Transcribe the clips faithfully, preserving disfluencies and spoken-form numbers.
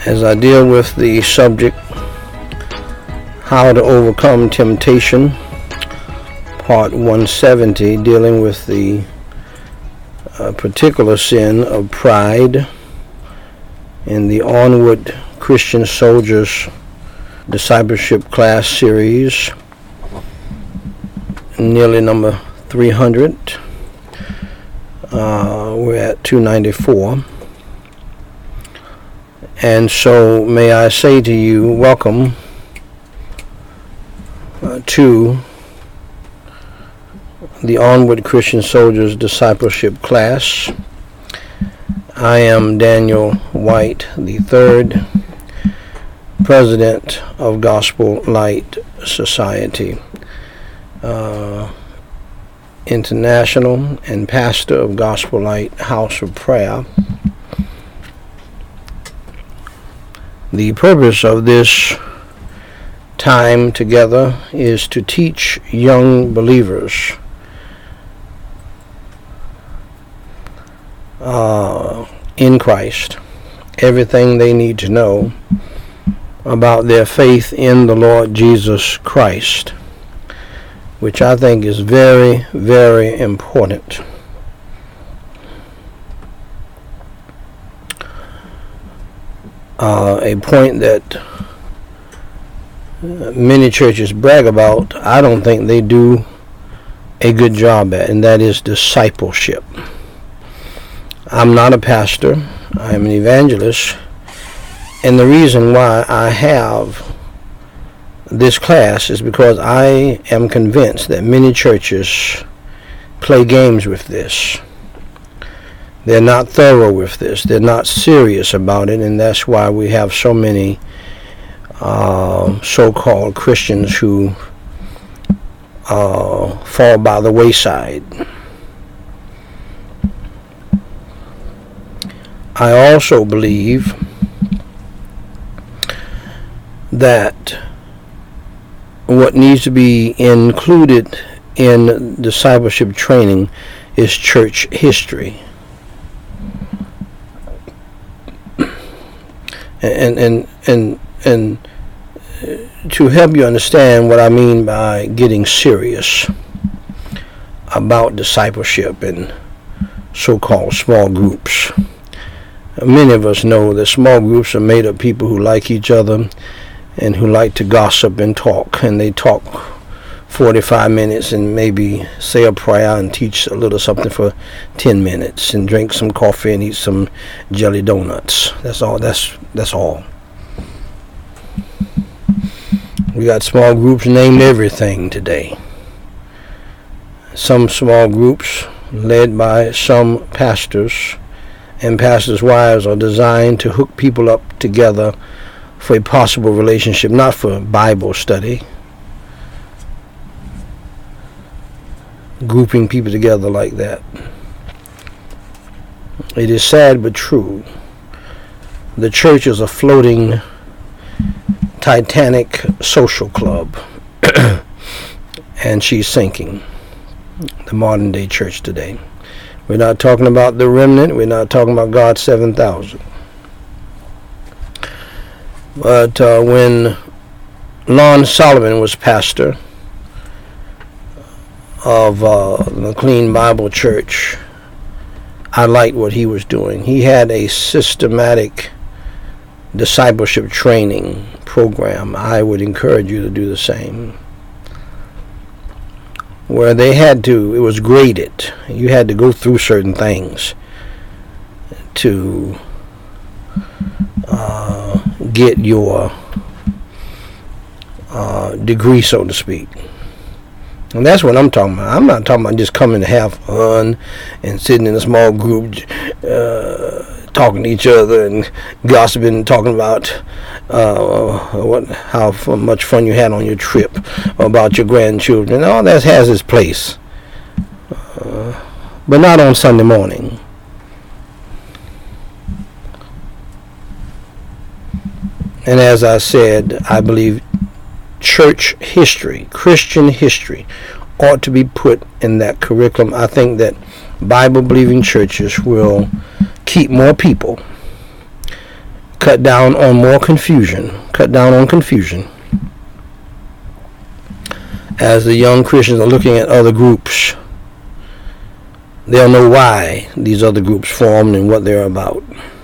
as I deal with the subject, How to Overcome Temptation, part one seventy, dealing with the uh, particular sin of pride in the Onward Christian Soldiers Discipleship Class Series, nearly number three hundred. Uh, we're at two ninety-four. And so may I say to you, welcome uh, to the Onward Christian Soldiers Discipleship Class. I am Daniel White the third, President of Gospel Light Society uh, International and pastor of Gospel Light House of Prayer. The purpose of this time together is to teach young believers uh, in Christ everything they need to know about their faith in the Lord Jesus Christ, which I think is very, very important. Uh, a point that uh, many churches brag about, I don't think they do a good job at, and that is discipleship. I'm not a pastor, I'm an evangelist, and the reason why I have this class is because I am convinced that many churches play games with this. They're not thorough with this. They're not serious about it, and that's why we have so many uh, so-called Christians who uh, fall by the wayside. I also believe that what needs to be included in discipleship training is church history. And and and and to help you understand what I mean by getting serious about discipleship and so-called small groups. Many of us know that small groups are made of people who like each other and who like to gossip and talk, and they talk forty-five minutes and maybe say a prayer and teach a little something for ten minutes and drink some coffee and eat some jelly donuts. That's all. That's that's all. We got small groups named everything today. Some small groups led by some pastors and pastors' wives are designed to hook people up together for a possible relationship, not for Bible study. Grouping people together like that. It is sad but true. The church is a floating Titanic social club, and she's sinking. The modern day church today. We're not talking about the remnant. We're not talking about God's seven thousand. But uh, when Lon Solomon was pastor of uh, the McLean Bible Church, I liked what he was doing. He had a systematic discipleship training program. I would encourage you to do the same. Where they had to, it was graded. You had to go through certain things to uh, get your uh, degree, so to speak. And that's what I'm talking about. I'm not talking about just coming to have fun and sitting in a small group uh, talking to each other and gossiping and talking about uh, what how much fun you had on your trip or about your grandchildren. All that has its place. Uh, but not on Sunday morning. And as I said, I believe church history, Christian history, ought to be put in that curriculum. I think that Bible-believing churches will keep more people, cut down on more confusion, cut down on confusion as the young Christians are looking at other groups. They'll know why these other groups formed and what they're about.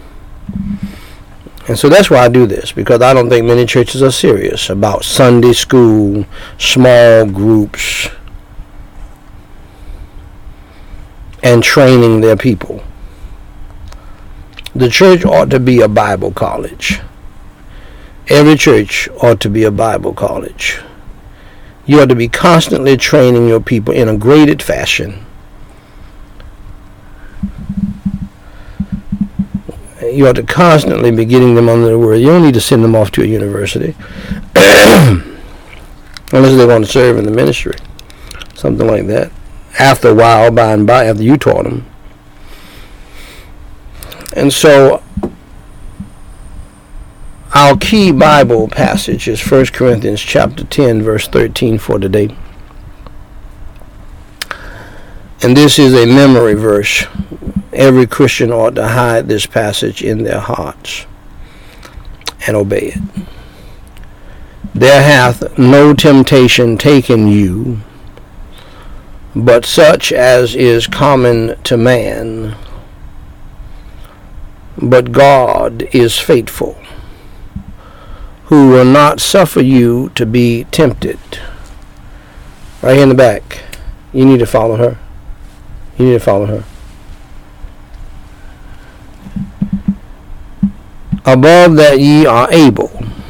And so that's why I do this, because I don't think many churches are serious about Sunday school, small groups, and training their people. The church ought to be a Bible college. Every church ought to be a Bible college. You ought to be constantly training your people in a graded fashion. You ought to constantly be getting them under the word. You don't need to send them off to a university unless they want to serve in the ministry, something like that. After a while, by and by, after you taught them. And so our key Bible passage is First Corinthians chapter ten, verse thirteen for today. And this is a memory verse. Every Christian ought to hide this passage in their hearts and obey it. There hath no temptation taken you, but such as is common to man. But God is faithful, who will not suffer you to be tempted. Right here in the back. You need to follow her. You need to follow her. Above that ye are able,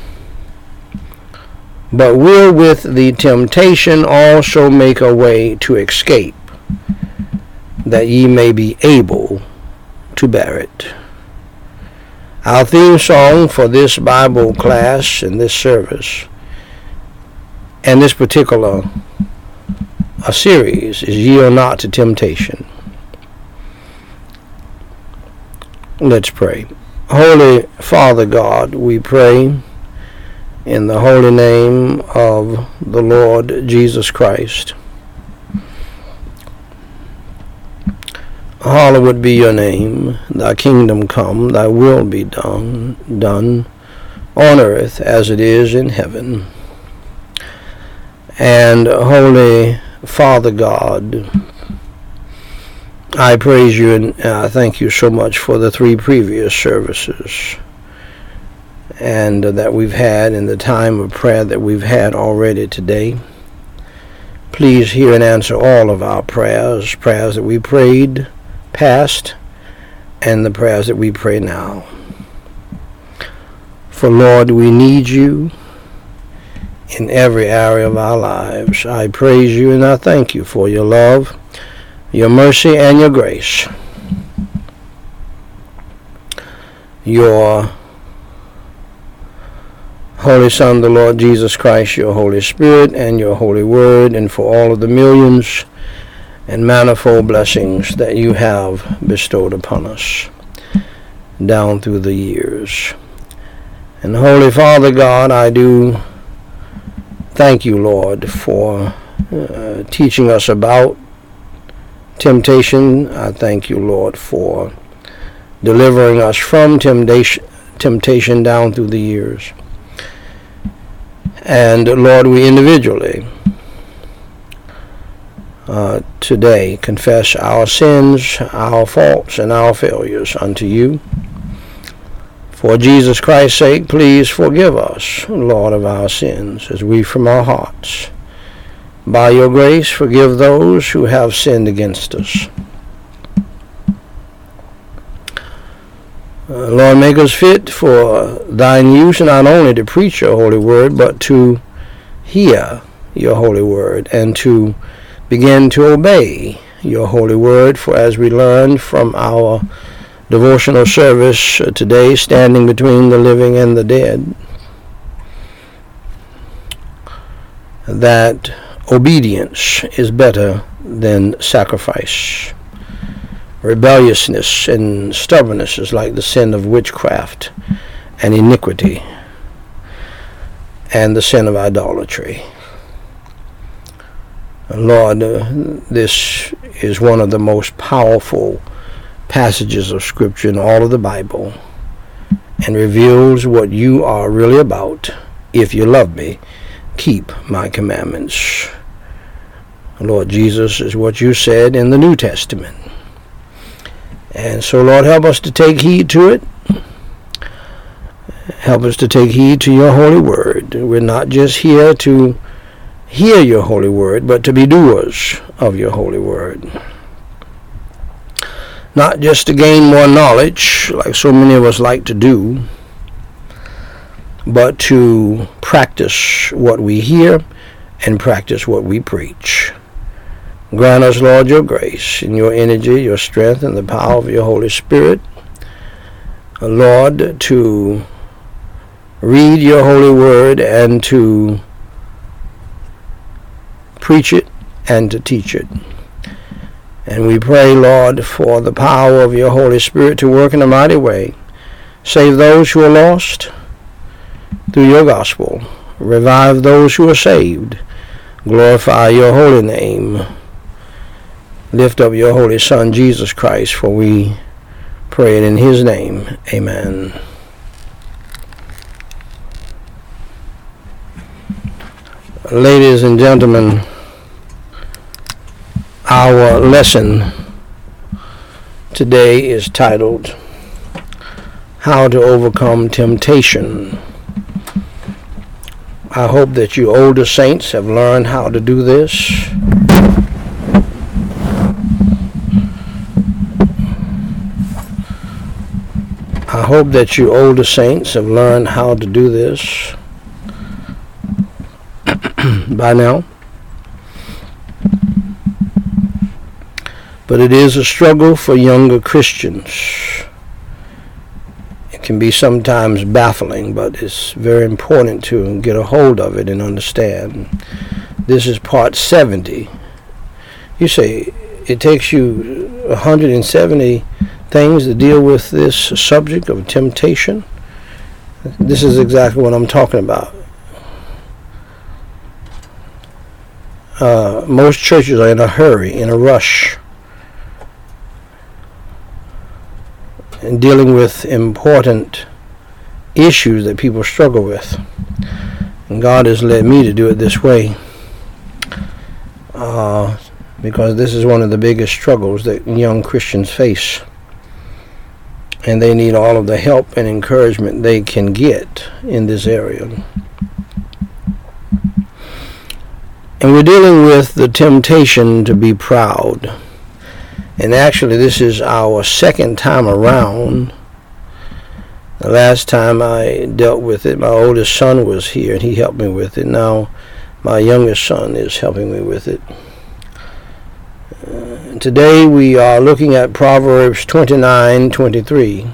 but will with the temptation also make a way to escape, that ye may be able to bear it. Our theme song for this Bible class and this service and this particular a series is Yield Not to Temptation. Let's pray. Holy Father God, we pray in the holy name of the Lord Jesus Christ. Hallowed be your name, thy kingdom come, thy will be done, done on earth as it is in heaven. And Holy Father God, I praise you and I thank you so much for the three previous services and that we've had in the time of prayer that we've had already today. Please hear and answer all of our prayers, prayers that we prayed past and the prayers that we pray now. For Lord, we need you in every area of our lives. I praise you and I thank you for your love, your mercy, and your grace. Your Holy Son, the Lord Jesus Christ, your Holy Spirit, and your Holy Word, and for all of the millions and manifold blessings that you have bestowed upon us down through the years. And Holy Father God, I do thank you, Lord, for uh, teaching us about temptation. I thank you, Lord, for delivering us from temptation, temptation down through the years. And Lord, we individually uh, today confess our sins, our faults, and our failures unto you. For Jesus Christ's sake, please forgive us, Lord, of our sins, as we from our hearts, by your grace, forgive those who have sinned against us. Uh, Lord, make us fit for thine use, not only to preach your holy word, but to hear your holy word and to begin to obey your holy word. For as we learned from our devotional service today, standing between the living and the dead, that obedience is better than sacrifice. Rebelliousness and stubbornness is like the sin of witchcraft and iniquity and the sin of idolatry. Lord, uh, this is one of the most powerful passages of Scripture in all of the Bible, and reveals what you are really about. If you love me, keep my commandments. Lord Jesus, is what you said in the New Testament. And so, Lord, help us to take heed to it. Help us to take heed to your holy word. We're not just here to hear your holy word, but to be doers of your holy word. Not just to gain more knowledge, like so many of us like to do, but to practice what we hear and practice what we preach. Grant us, Lord, your grace and your energy, your strength, and the power of your Holy Spirit, Lord, to read your holy word and to preach it and to teach it. And we pray, Lord, for the power of your Holy Spirit to work in a mighty way. Save those who are lost through your gospel. Revive those who are saved. Glorify your holy name. Lift up your holy Son, Jesus Christ, for we pray it in his name. Amen. Ladies and gentlemen, our lesson today is titled, How to Overcome Temptation. I hope that you older saints have learned how to do this. I hope that you older saints have learned how to do this by now. But it is a struggle for younger Christians. It can be sometimes baffling, but it's very important to get a hold of it and understand. This is part seventy. You say, it takes you one hundred seventy things to deal with this subject of temptation? This is exactly what I'm talking about. Uh, most churches are in a hurry, in a rush, and dealing with important issues that people struggle with. And God has led me to do it this way, uh, because this is one of the biggest struggles that young Christians face. And they need all of the help and encouragement they can get in this area. And we're dealing with the temptation to be proud. And actually, this is our second time around. The last time I dealt with it, my oldest son was here, and he helped me with it. Now, my youngest son is helping me with it. Uh, today, we are looking at Proverbs twenty-nine twenty-three.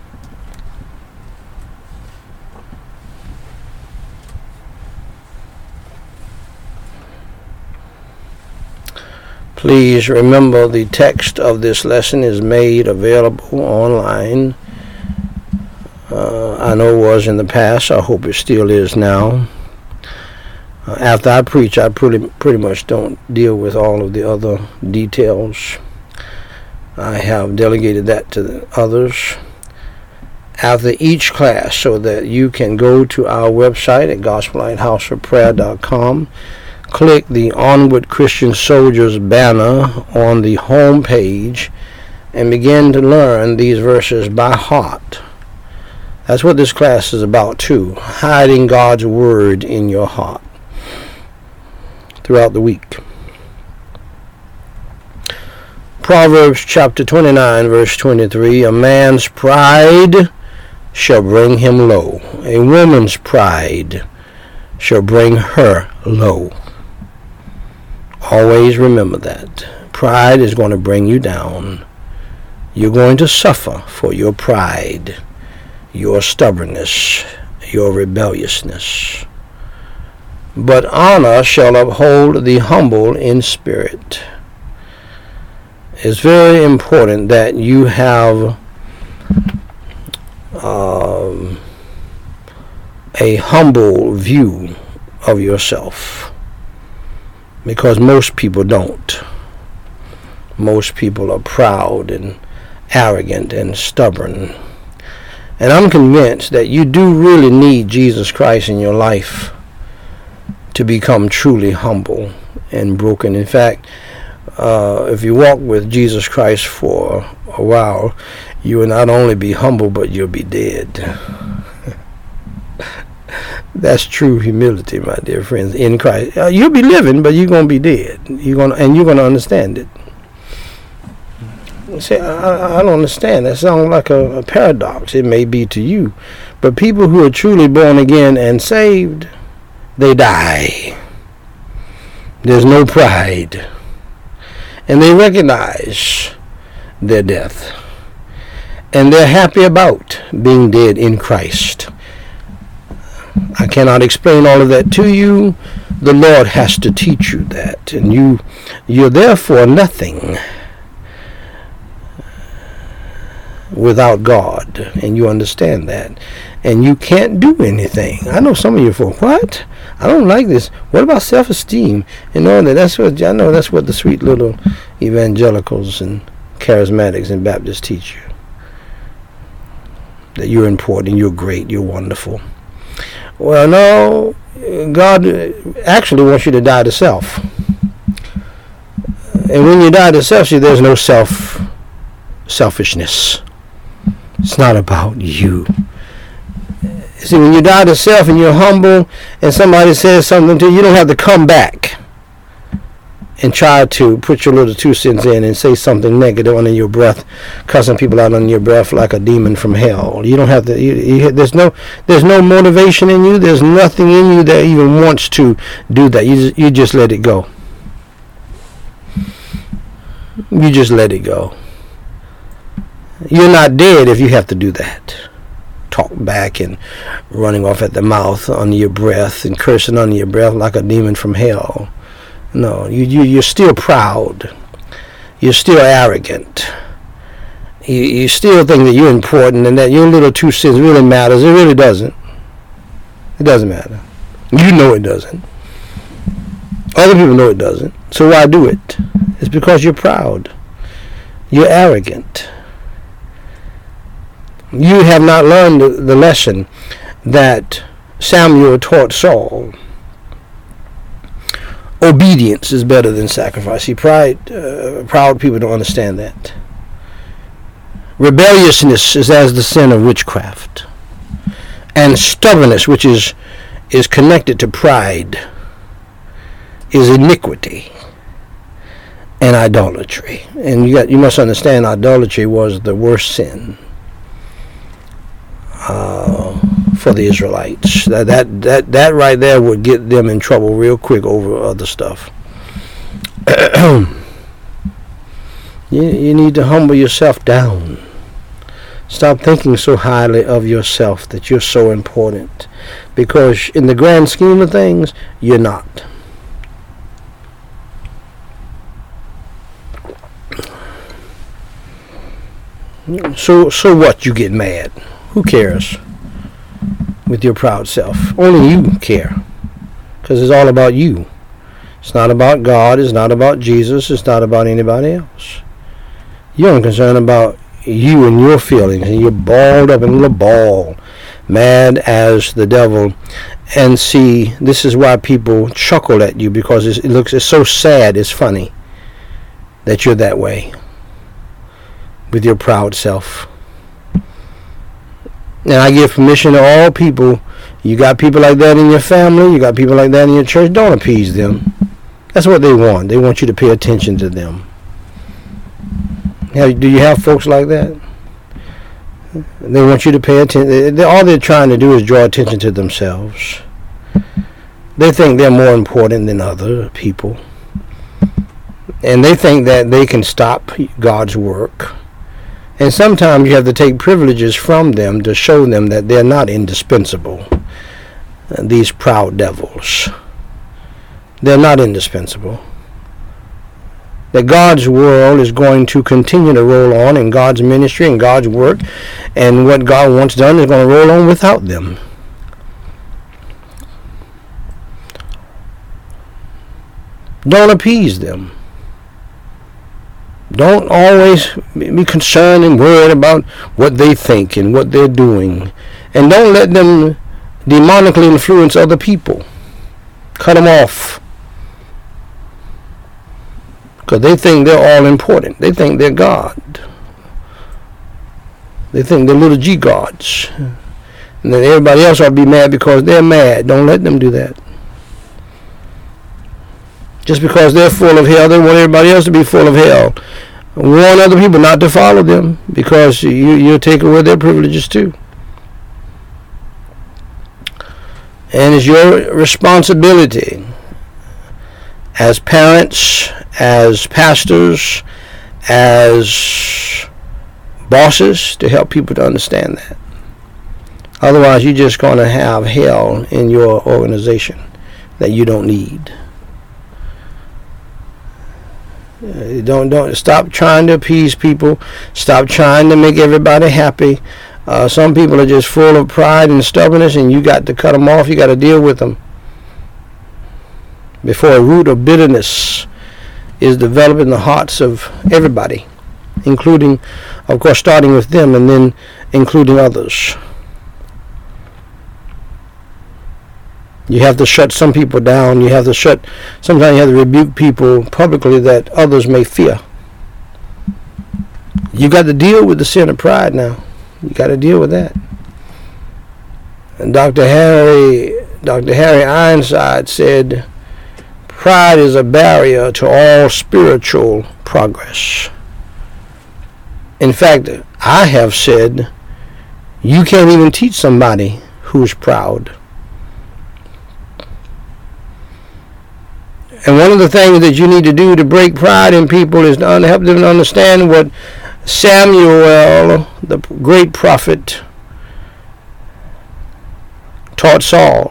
Please remember, the text of this lesson is made available online. Uh, I know it was in the past. I hope it still is now. Uh, after I preach, I pretty, pretty much don't deal with all of the other details. I have delegated that to the others after each class, so that you can go to our website at gospel light house of prayer dot com. Click the Onward Christian Soldiers banner on the home page and begin to learn these verses by heart. That's what this class is about too, hiding God's word in your heart throughout the week. Proverbs chapter twenty-nine verse twenty-three, a man's pride shall bring him low. A woman's pride shall bring her low. Always remember that. Pride is going to bring you down. You're going to suffer for your pride, your stubbornness, your rebelliousness. But honor shall uphold the humble in spirit. It's very important that you have um, a humble view of yourself. Because most people don't. Most people are proud and arrogant and stubborn. And I'm convinced that you do really need Jesus Christ in your life to become truly humble and broken. In fact, uh, if you walk with Jesus Christ for a while, you will not only be humble, but you'll be dead. That's true humility, my dear friends, in Christ. Uh, you'll be living, but you're going to be dead. You're going, and you're going to understand it. See, I, I don't understand. That sounds like a, a paradox. It may be to you. But people who are truly born again and saved, they die. There's no pride. And they recognize their death. And they're happy about being dead in Christ. I cannot explain all of that to you. The Lord has to teach you that. And you, you're therefore nothing without God, and you understand that, and you can't do anything. I know some of you folk, what? I don't like this. What about self-esteem? You know that that's what I know. That's what the sweet little evangelicals and charismatics and Baptists teach you. That you're important, you're great, you're wonderful. Well, no, God actually wants you to die to self, and when you die to self, see, there's no self selfishness. It's not about you. See, when you die to self and you're humble and somebody says something to you, you don't have to come back and try to put your little two cents in and say something negative under your breath, cussing people out under your breath like a demon from hell. You don't have to. You, you, there's no. There's no motivation in you. There's nothing in you that even wants to do that. You just, you just let it go. You just let it go. You're not dead if you have to do that. Talk back and running off at the mouth under your breath and cursing under your breath like a demon from hell. No, you, you, you're still proud. You're still arrogant. You, you still think that you're important and that your little two cents really matters. It really doesn't. It doesn't matter. You know it doesn't. Other people know it doesn't. So why do it? It's because you're proud. You're arrogant. You have not learned the, the lesson that Samuel taught Saul. Obedience is better than sacrifice. See, pride, uh, proud people don't understand that. Rebelliousness is as the sin of witchcraft. And stubbornness, which is is connected to pride, is iniquity and idolatry. And you got you must understand, idolatry was the worst sin uh, for the Israelites. That, that that that right there would get them in trouble real quick over other stuff. you, you need to humble yourself down. Stop thinking so highly of yourself that you're so important, because in the grand scheme of things, you're not. So so what? You get mad. Who cares? With your proud self. Only you care. Because it's all about you. It's not about God. It's not about Jesus. It's not about anybody else. You're only concerned about you and your feelings. And you're balled up in a little ball. Mad as the devil. And see, this is why people chuckle at you. Because it looks it's so sad. It's funny that you're that way. With your proud self. And I give permission to all people. You got people like that in your family. You got people like that in your church. Don't appease them. That's what they want. They want you to pay attention to them. Have, do you have folks like that? They want you to pay attention. All they're trying to do is draw attention to themselves. They think they're more important than other people. And they think that they can stop God's work. And sometimes you have to take privileges from them to show them that they're not indispensable. These proud devils. They're not indispensable. That God's world is going to continue to roll on, and God's ministry and God's work and what God wants done is going to roll on without them. Don't appease them. Don't always be concerned and worried about what they think and what they're doing. And don't let them demonically influence other people. Cut them off. Because they think they're all important. They think they're God. They think they're little G gods. And then everybody else ought to be mad because they're mad. Don't let them do that. Just because they're full of hell, they want everybody else to be full of hell. Warn other people not to follow them, because you, you'll take away their privileges too. And it's your responsibility as parents, as pastors, as bosses, to help people to understand that. Otherwise, you're just going to have hell in your organization that you don't need. Uh, don't don't stop trying to appease people. Stop trying to make everybody happy. Uh, some people are just full of pride and stubbornness, and you got to cut them off. You got to deal with them before a root of bitterness is developed in the hearts of everybody, including, of course, starting with them and then including others. You have to shut some people down. You have to shut, sometimes you have to rebuke people publicly that others may fear. You got to deal with the sin of pride now. You got to deal with that. And Doctor Harry, Doctor Harry Ironside said, pride is a barrier to all spiritual progress. In fact, I have said, you can't even teach somebody who's proud. And one of the things that you need to do to break pride in people is to help them to understand what Samuel, the great prophet, taught Saul.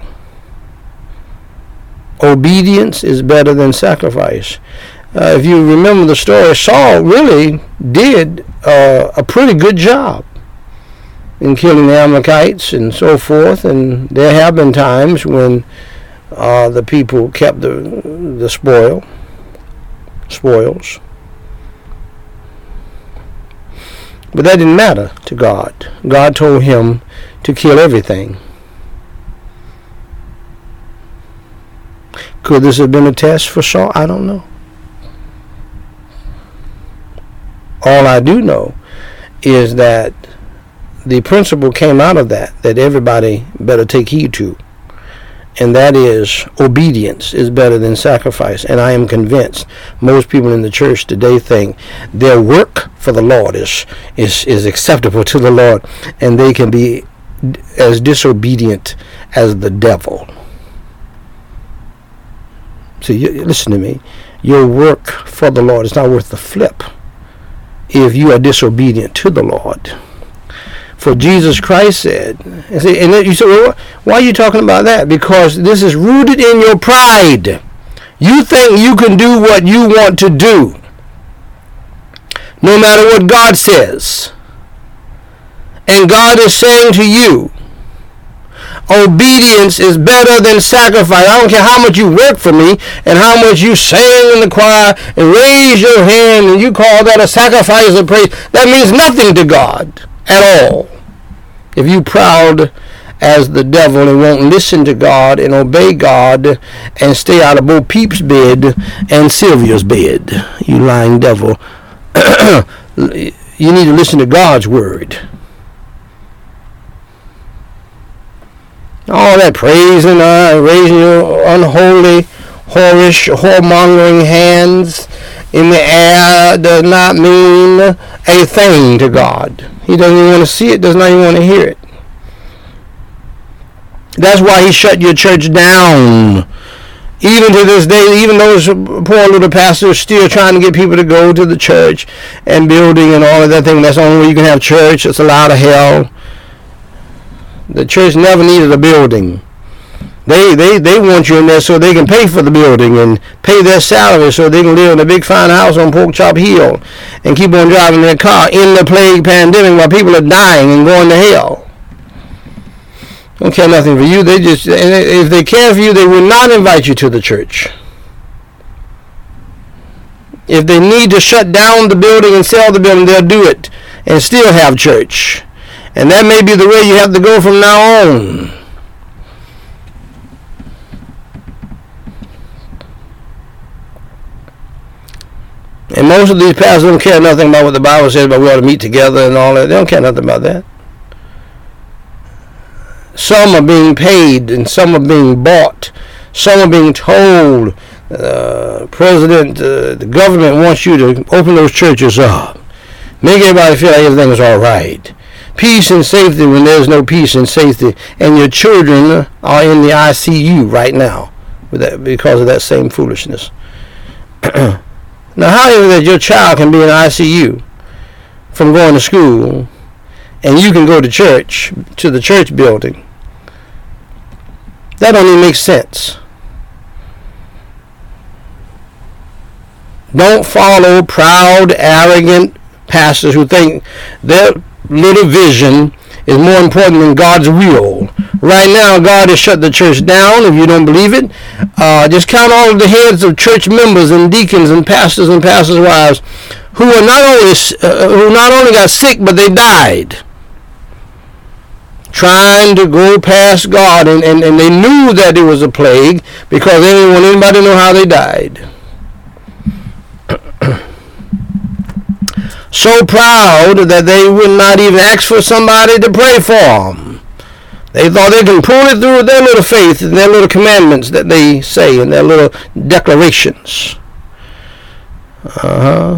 Obedience is better than sacrifice. Uh, if you remember the story, Saul really did uh, a pretty good job in killing the Amalekites and so forth. And there have been times when Uh, the people kept the the spoil, spoils. But that didn't matter to God. God told him to kill everything. Could this have been a test for Saul? I don't know. All I do know is that the principle came out of that, that everybody better take heed to. And that is, obedience is better than sacrifice. And I am convinced most people in the church today think their work for the Lord is is, is acceptable to the Lord, and they can be as disobedient as the devil. So you, listen to me. Your work for the Lord is not worth the flip if you are disobedient to the Lord. For Jesus Christ said, and you say, well, why are you talking about that? Because this is rooted in your pride. You think you can do what you want to do, no matter what God says. And God is saying to you, obedience is better than sacrifice. I don't care how much you work for me and how much you sing in the choir and raise your hand and you call that a sacrifice of praise. That means nothing to God at all. If you proud as the devil and won't listen to God and obey God and stay out of Bo Peep's bed and Sylvia's bed, you lying devil, you need to listen to God's word. All that praising, uh, raising your unholy, whorish, whoremongering hands in the air does not mean a thing to God. He doesn't even want to see it, does not even want to hear it. That's why he shut your church down. Even to this day, even those poor little pastors still trying to get people to go to the church and building and all of that thing. That's the only way you can have church. It's a lot of hell. The church never needed a building. They, they, they want you in there so they can pay for the building and pay their salary so they can live in a big fine house on Pork Chop Hill and keep on driving their car in the plague pandemic while people are dying and going to hell. Don't care nothing for you. They just, and if they care for you, they will not invite you to the church. If If they need to shut down the building and sell the building, they'll do it and still have church. And that may be the way you have to go from now on. And most of these pastors don't care nothing about what the Bible says, but we ought to meet together and all that. They don't care nothing about that. Some are being paid and some are being bought. Some are being told, uh, President, uh, the government wants you to open those churches up. Make everybody feel like everything is all right. Peace and safety when there's no peace and safety. And your children are in the I C U right now with that, because of that same foolishness. Now, how is it that your child can be in the I C U from going to school and you can go to church, to the church building? That don't even make sense. Don't follow proud, arrogant pastors who think their little vision is more important than God's will. Right now, God has shut the church down. If you don't believe it, uh, just count all of the heads of church members and deacons and pastors and pastors' wives who are not only uh, who not only got sick, but they died trying to go past God, and, and, and they knew that it was a plague because they didn't want anybody to know how they died. So proud that they would not even ask for somebody to pray for them. They thought they can pull it through with their little faith and their little commandments that they say and their little declarations. Uh-huh.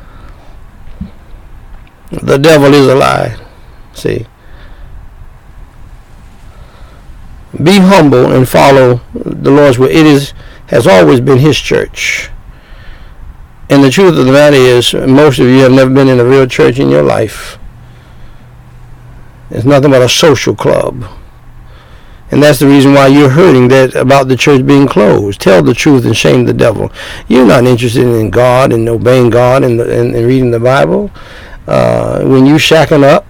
The devil is a lie. See. Be humble and follow the Lord's will. It is has always been His church. And the truth of the matter is, most of you have never been in a real church in your life. It's nothing but a social club. And that's the reason why you're hurting that about the church being closed. Tell the truth and shame the devil. You're not interested in God and obeying God and, and, and reading the Bible. Uh, when you shacking up,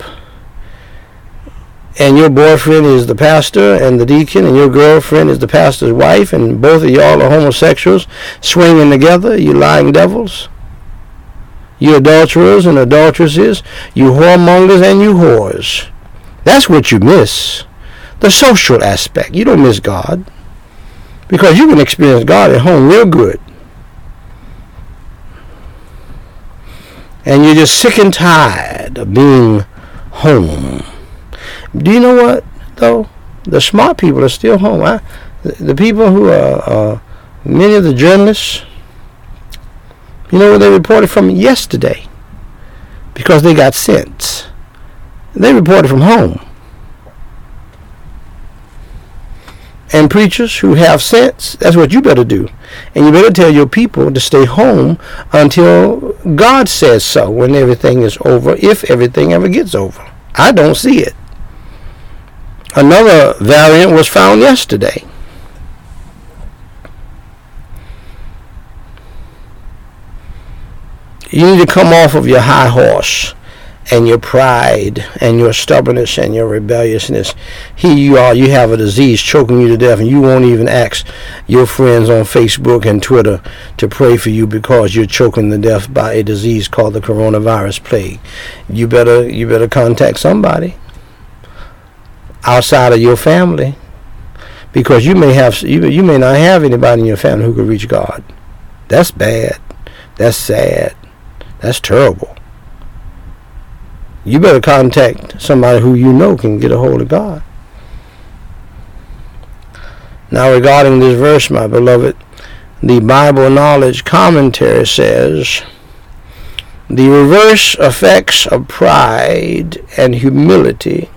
and your boyfriend is the pastor and the deacon, and your girlfriend is the pastor's wife, and both of y'all are homosexuals swinging together, you lying devils. You adulterers and adulteresses, you whoremongers and you whores. That's what you miss. The social aspect. You don't miss God. Because you can experience God at home real good. And you're just sick and tired of being home. Do you know what, though? The smart people are still home. I, the, the people who are, uh, many of the journalists, you know where they reported from yesterday? Because they got sense. They reported from home. And preachers who have sense, that's what you better do. And you better tell your people to stay home until God says so, when everything is over, if everything ever gets over. I don't see it. Another variant was found yesterday. You need to come off of your high horse and your pride and your stubbornness and your rebelliousness. Here you are, you have a disease choking you to death, and you won't even ask your friends on Facebook and Twitter to pray for you because you're choking to death by a disease called the coronavirus plague. You better you better contact somebody outside of your family, because you may have you, you may not have anybody in your family who could reach God. That's bad. That's sad. That's terrible. You better contact somebody who you know can get a hold of God. Now, regarding this verse, my beloved, the Bible Knowledge Commentary says, the reverse effects of pride and humility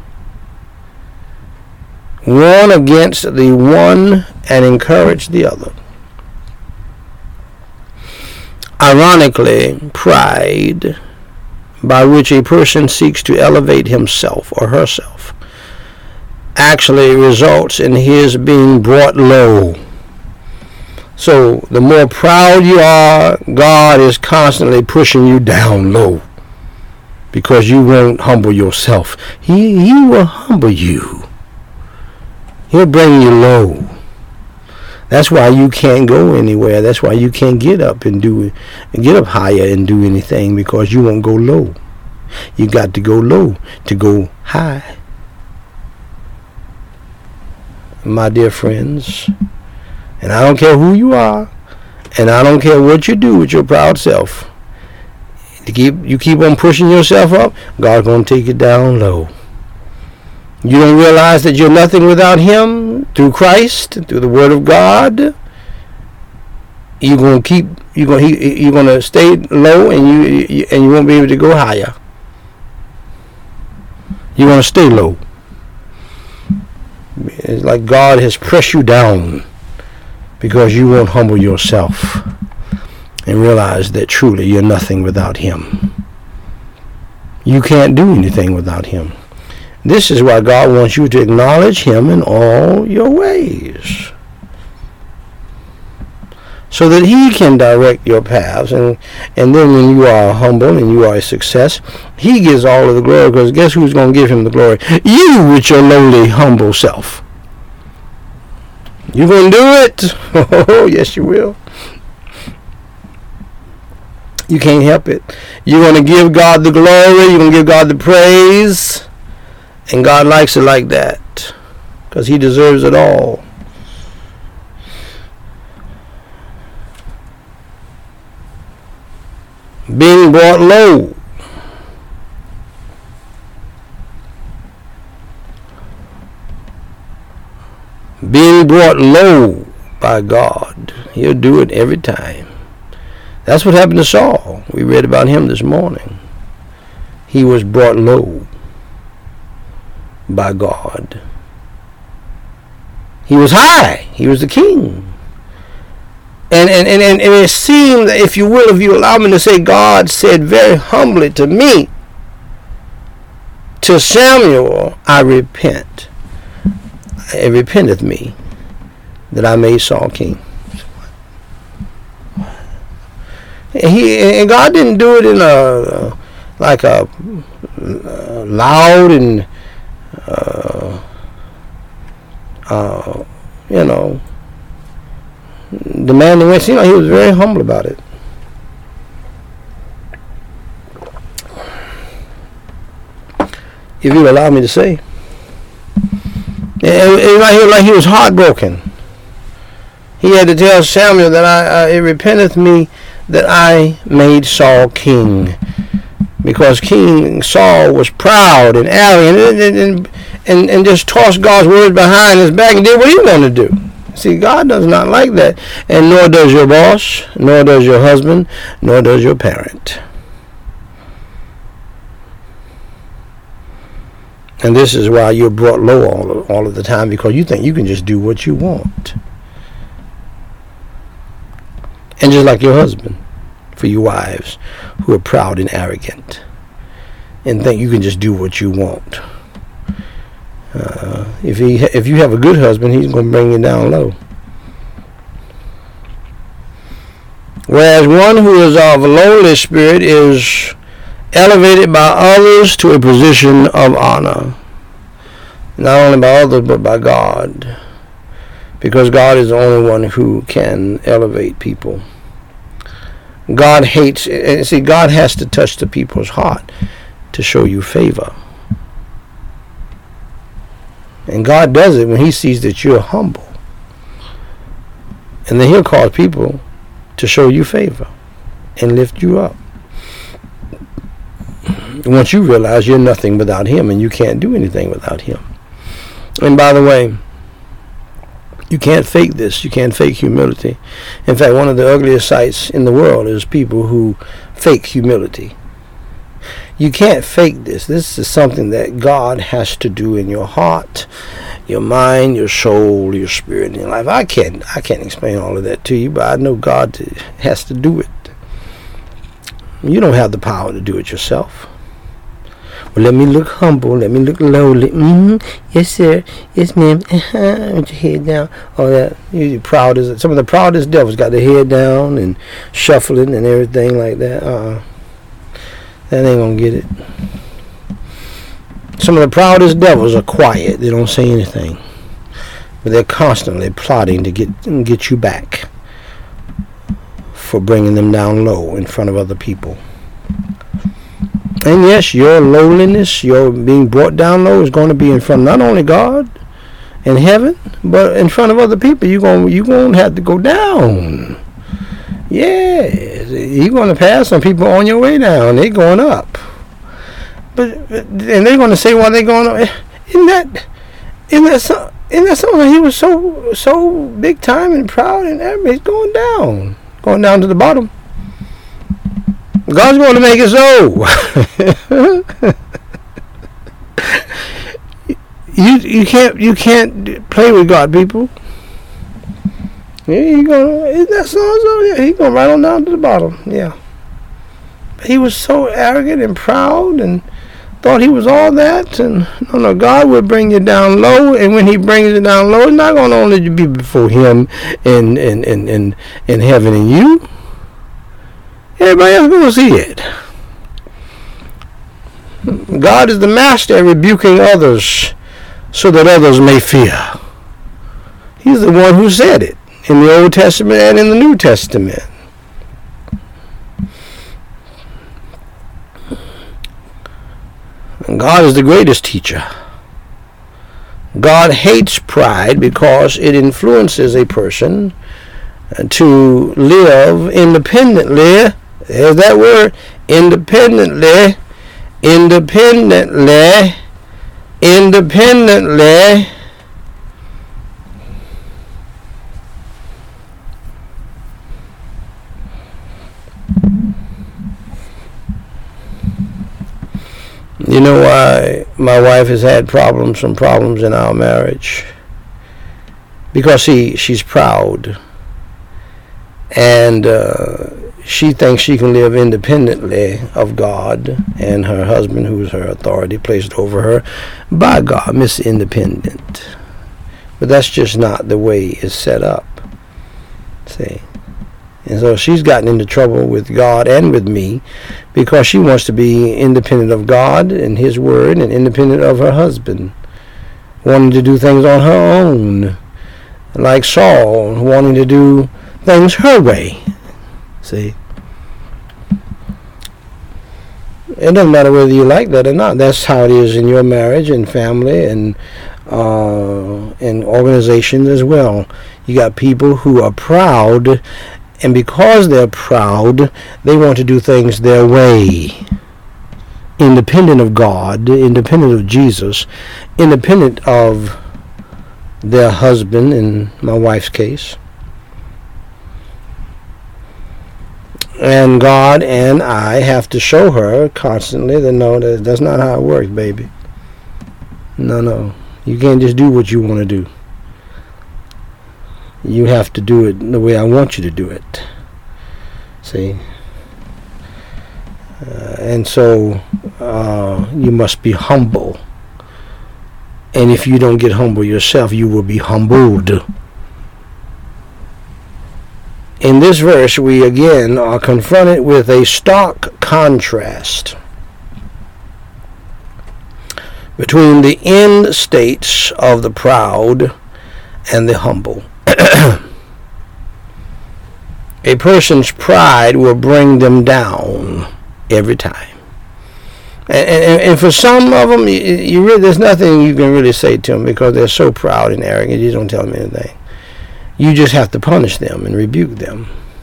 warn against the one and encourage the other. Ironically, pride, by which a person seeks to elevate himself or herself, actually results in his being brought low. So the more proud you are, God is constantly pushing you down low because you won't humble yourself. He, he will humble you. He'll bring you low. That's why you can't go anywhere. That's why you can't get up and do get up higher and do anything, because you won't go low. You got to go low to go high. My dear friends, and I don't care who you are, and I don't care what you do with your proud self. You keep you keep on pushing yourself up, God's going to take you down low. You don't realize that you're nothing without Him through Christ, through the Word of God. You're going to keep you're going to you're going to stay low, and you, you and you won't be able to go higher. You're going to stay low. It's like God has pressed you down because you won't humble yourself and realize that truly you're nothing without Him. You can't do anything without Him. This is why God wants you to acknowledge Him in all your ways, so that He can direct your paths. And, and then when you are humble and you are a success, He gets all of the glory, because guess who's going to give Him the glory? You, with your lowly, humble self. You're going to do it. Oh, yes, you will. You can't help it. You're going to give God the glory. You're going to give God the praise. And God likes it like that, because He deserves it all. Being brought low. Being brought low by God. He'll do it every time. That's what happened to Saul. We read about him this morning. He was brought low by God. He was high. He was the king. And, and, and, and it seemed, if you will, if you allow me to say, God said very humbly to me, to Samuel, I repent. It repenteth me that I made Saul king. He and God didn't do it in a like a uh, loud and uh, uh, you know demanding way. You know, He was very humble about it. If you allow me to say. It, it, it, like he was heartbroken. He had to tell Samuel that I, uh, it repenteth me that I made Saul king, because King Saul was proud and arrogant and, and, and, and just tossed God's word behind his back and did what he wanted to do. See, God does not like that, and nor does your boss, nor does your husband, nor does your parent. And this is why you're brought low all of, all of the time, because you think you can just do what you want. And just like your husband, for you wives who are proud and arrogant and think you can just do what you want. Uh, if he, if you have a good husband, he's going to bring you down low. Whereas one who is of a lowly spirit is elevated by others to a position of honor. Not only by others, but by God. Because God is the only one who can elevate people. God hates, and see, God has to touch the people's heart to show you favor. And God does it when He sees that you're humble. And then He'll cause people to show you favor and lift you up. Once you realize you're nothing without Him and you can't do anything without Him. And by the way, you can't fake this. You can't fake humility. In fact, one of the ugliest sights in the world is people who fake humility. You can't fake this. This is something that God has to do in your heart, your mind, your soul, your spirit, and your life. I can't, I can't explain all of that to you, but I know God has to do it. You don't have the power to do it yourself. Well, let me look humble. Let me look lowly. Mm-hmm. Yes, sir. Yes, ma'am. Uh-huh. With your head down. Oh, that. You're proud as some of the proudest devils got their head down and shuffling and everything like that. Uh-uh. That ain't gonna get it. Some of the proudest devils are quiet. They don't say anything. but they're constantly plotting to get get you back for bringing them down low in front of other people. And yes, your lowliness, your being brought down low is going to be in front of not only God in heaven, but in front of other people. You're going you're going to have to go down. Yeah, you're going to pass some people on your way down. They're going up. But, but and they're going to say, "Why they going up?" Isn't that isn't that so, isn't that something? He was so so big time and proud, and everybody's going down, going down to the bottom. God's going to make it so. you you can't you can't play with God, people. Yeah, he going isn't that so so? Yeah, he going right on down to the bottom. Yeah. He was so arrogant and proud and thought he was all that, and no, no, God will bring you down low, and when he brings you down low, it's not going to only be before him in in, in, in, in heaven and you. Everybody else going to see it. God is the master at rebuking others so that others may fear. He's the one who said it in the Old Testament and in the New Testament. God is the greatest teacher. God hates pride because it influences a person to live independently. There's that word, independently, independently, independently. You know why my wife has had problems, some problems in our marriage? Because she, she's proud. And uh, she thinks she can live independently of God and her husband, who's her authority, placed over her by God, Miss Independent. But that's just not the way it's set up. See? And so she's gotten into trouble with God and with me because she wants to be independent of God and his word and independent of her husband, wanting to do things on her own, like Saul, wanting to do things her way. See? It doesn't matter whether you like that or not. That's how it is in your marriage and family and uh, in organizations as well. You got people who are proud, and because they're proud, they want to do things their way. Independent of God, independent of Jesus, independent of their husband, in my wife's case. And God and I have to show her constantly that no, that, that's not how it works, baby. No, no. You can't just do what you want to do. You have to do it the way I want you to do it. See? Uh, and so uh, you must be humble. And if you don't get humble yourself, you will be humbled. In this verse, we again are confronted with a stark contrast between the end states of the proud and the humble. A person's pride will bring them down every time. And, and, and for some of them, you, you really, there's nothing you can really say to them because they're so proud and arrogant, you don't tell them anything. You just have to punish them and rebuke them.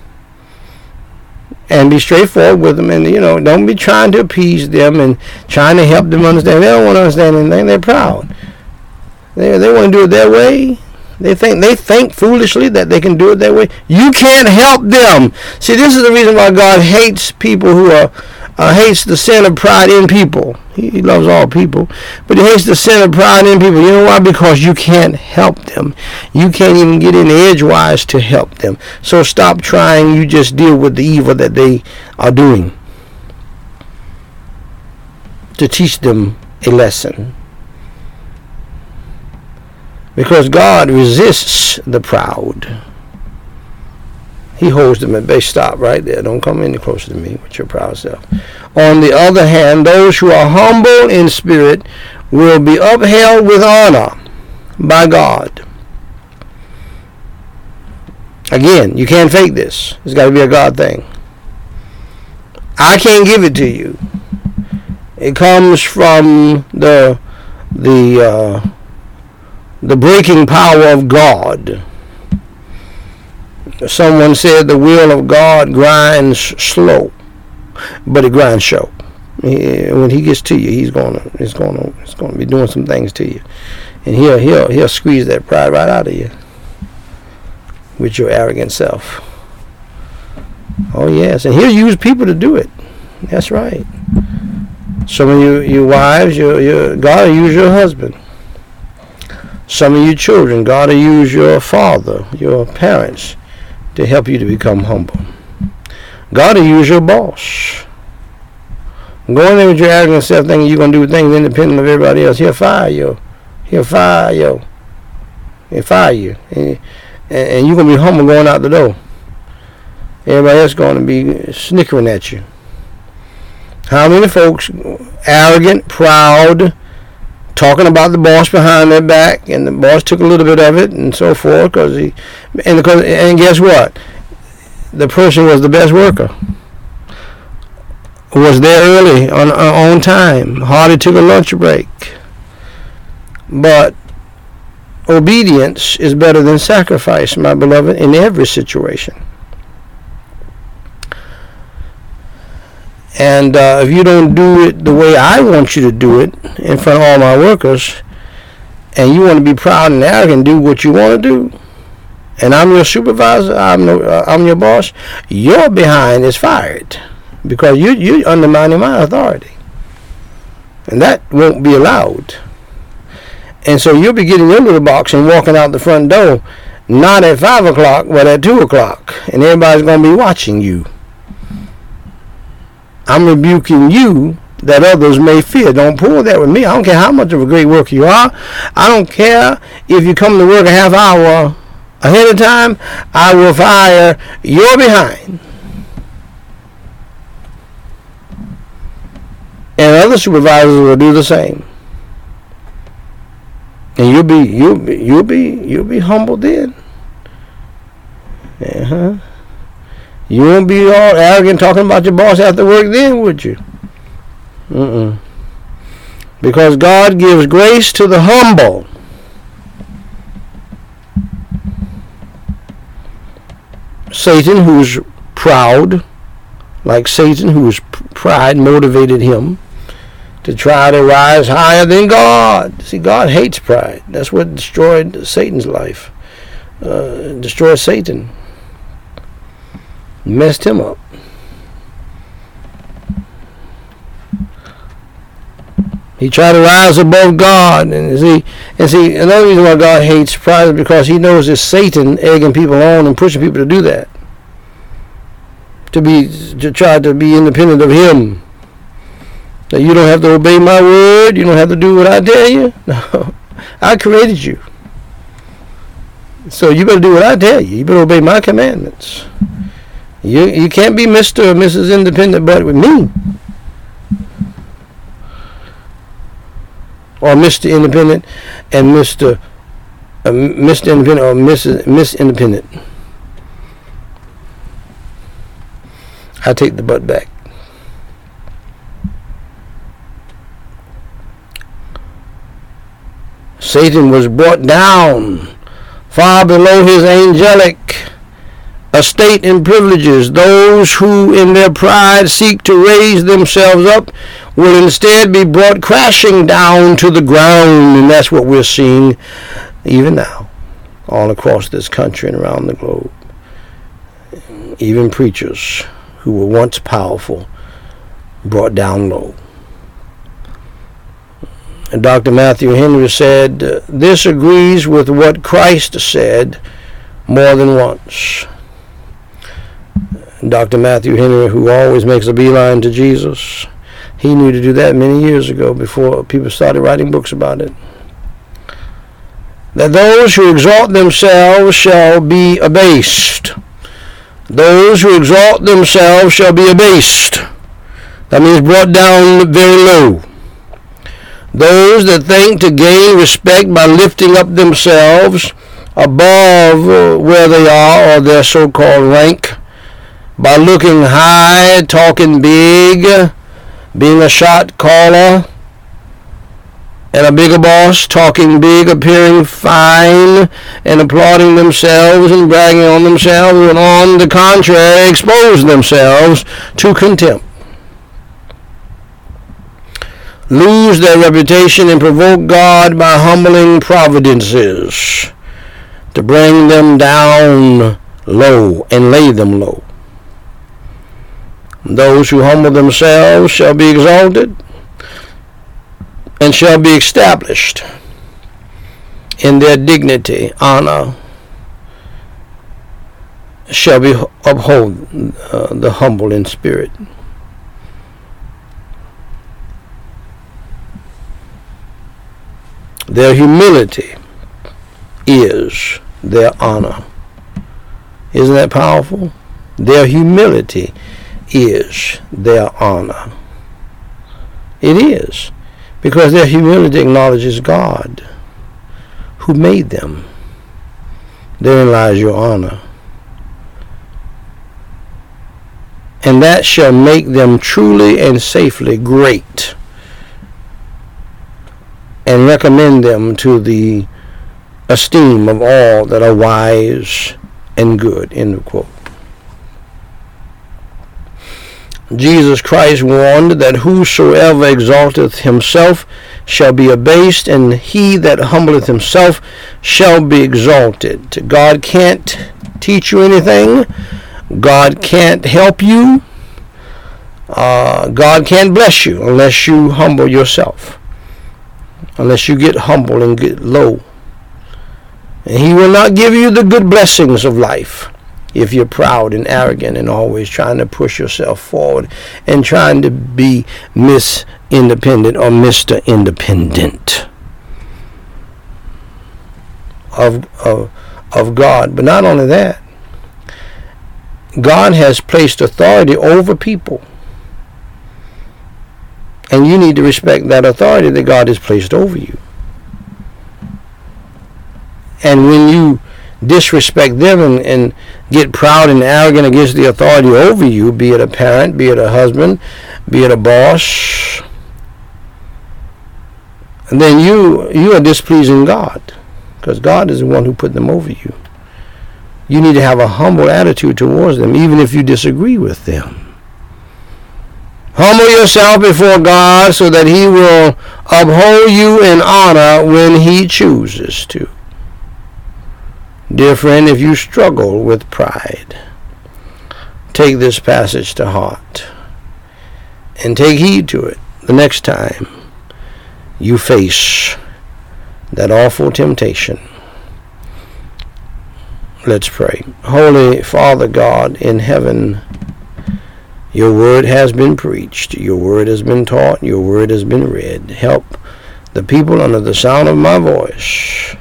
And be straightforward with them, and, you know, don't be trying to appease them and trying to help them understand. They don't want to understand anything. They're proud. They, they want to do it their way. They think they think foolishly that they can do it that way. You can't help them. See, this is the reason why God hates people who are uh, hates the sin of pride in people. He, he loves all people, but he hates the sin of pride in people. You know why? Because you can't help them. You can't even get in edgewise to help them. So stop trying. You just deal with the evil that they are doing to teach them a lesson. Because God resists the proud. He holds them at bay. Stop right there. Don't come any closer to me with your proud self. On the other hand, those who are humble in spirit will be upheld with honor by God. Again, you can't fake this. It's got to be a God thing. I can't give it to you. It comes from the the uh, the breaking power of God. Someone said the will of God grinds slow, but it grinds sure. When he gets to you, he's gonna, he's gonna, he's gonna be doing some things to you, and he'll, he'll, he'll squeeze that pride right out of you with your arrogant self. Oh yes, and he'll use people to do it. That's right. Some of you, you wives, your, your God will use your husband. Some of you children, God will use your father, your parents, to help you to become humble. God will use your boss. Going there with your arrogant self thinking you're going to do things independent of everybody else. He'll fire you. He'll fire you. He'll fire you. And, and you're going to be humble going out the door. Everybody else going to be snickering at you. How many folks, arrogant, proud, talking about the boss behind their back, and the boss took a little bit of it and so forth, because he, and, because, and guess what? The person was the best worker. Was there early, on, on time, hardly took a lunch break. But obedience is better than sacrifice, my beloved, in every situation. And uh, if you don't do it the way I want you to do it in front of all my workers, and you want to be proud and arrogant, do what you want to do, and I'm your supervisor, I'm, no, uh, I'm your boss, your behind is fired. Because you, you're undermining my authority. And that won't be allowed. And so you'll be getting your little box and walking out the front door, not at five o'clock, but at two o'clock. And everybody's going to be watching you. I'm rebuking you that others may fear. Don't pull that with me. I don't care how much of a great worker you are. I don't care if you come to work a half hour ahead of time. I will fire your behind. And other supervisors will do the same. And you'll be you'll be you'll be you'll be humbled then. Uh-huh. You won't be all arrogant talking about your boss after work then, would you? Mm-mm. Because God gives grace to the humble. Satan, who's proud, like Satan, whose pride motivated him to try to rise higher than God. See, God hates pride. That's what destroyed Satan's life. Uh, destroyed Satan. Messed him up. He tried to rise above God, and see, and see, another reason why God hates pride is because He knows it's Satan egging people on and pushing people to do that, to be, to try to be independent of Him. That you don't have to obey my word, you don't have to do what I tell you. No, I created you, so you better do what I tell you. You better obey my commandments. You you can't be Mister or Missus Independent but with me. Or Mister Independent and Mister Uh, Mister Independent or Missus Miss Independent. I take the butt back. Satan was brought down far below his angelic estate and privileges. Those who in their pride seek to raise themselves up will instead be brought crashing down to the ground, and that's what we're seeing even now all across this country and around the globe. Even preachers who were once powerful brought down low. And Doctor Matthew Henry said, this agrees with what Christ said more than once. Doctor Matthew Henry, who always makes a beeline to Jesus, he knew to do that many years ago before people started writing books about it. That those who exalt themselves shall be abased. Those who exalt themselves shall be abased. That means brought down very low. Those that think to gain respect by lifting up themselves above uh, where they are or their so-called rank by looking high, talking big, being a shot caller, and a bigger boss, talking big, appearing fine, and applauding themselves and bragging on themselves, and on the contrary, expose themselves to contempt, lose their reputation, and provoke God by humbling providences to bring them down low and lay them low. Those who humble themselves shall be exalted and shall be established in their dignity. Honor shall be uphold uh, the humble in spirit. Their humility is their honor. Isn't that powerful? Their humility is their honor. It is. Because their humility acknowledges God who made them. Therein lies your honor. And that shall make them truly and safely great, and recommend them to the esteem of all that are wise and good. End of quote. Jesus Christ warned that whosoever exalteth himself shall be abased, and he that humbleth himself shall be exalted. God can't teach you anything. God can't help you. Uh, God can't bless you unless you humble yourself. Unless you get humble and get low. And he will not give you the good blessings of life if you're proud and arrogant and always trying to push yourself forward and trying to be Miss Independent or Mister Independent of, of, of God. But not only that, God has placed authority over people. And you need to respect that authority that God has placed over you. And when you disrespect them and, and get proud and arrogant against the authority over you, be it a parent, be it a husband, be it a boss, and then you you are displeasing God, because God is the one who put them over you. You need to have a humble attitude towards them, even if you disagree with them. Humble yourself before God so that he will uphold you in honor when he chooses to. Dear friend, if you struggle with pride, take this passage to heart and take heed to it the next time you face that awful temptation. Let's pray. Holy Father God in heaven, your word has been preached, your word has been taught, your word has been read. Help the people under the sound of my voice